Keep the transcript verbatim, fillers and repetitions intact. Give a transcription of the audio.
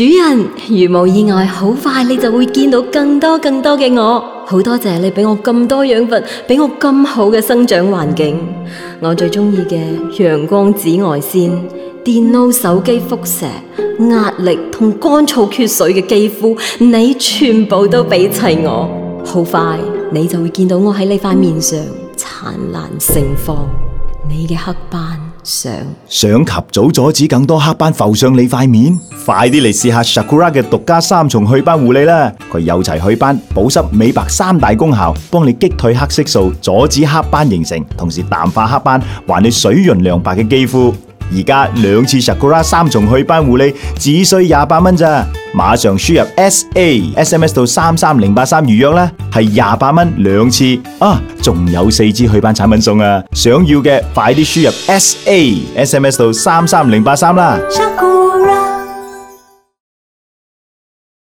主人，如無意外，好快你就會見到更多更多嘅我。好多謝你俾我咁多養分，俾我咁好嘅生長環境。我最中意嘅陽光紫外線、電腦手機輻射、壓力同乾燥缺水嘅肌膚，你全部都俾齊我。好快你就會見到我喺呢塊面上燦爛盛放。你嘅黑斑想想及早阻止更多黑斑浮上你塊面，快啲嚟試下 Sakura 嘅獨家三重祛斑護理啦！佢有齊祛斑、保濕、美白三大功效，幫你擊退黑色素，阻止黑斑形成，同時淡化黑斑，還你水潤亮白嘅肌膚。而家兩次 Sakura 三重祛斑護理只需廿八蚊咋，馬上輸入 S A S M S 到三三零八三預約啦，係廿八蚊兩次啊！仲有四支祛斑產品送啊！想要嘅快啲輸入 S A S M S 到三三零八三啦。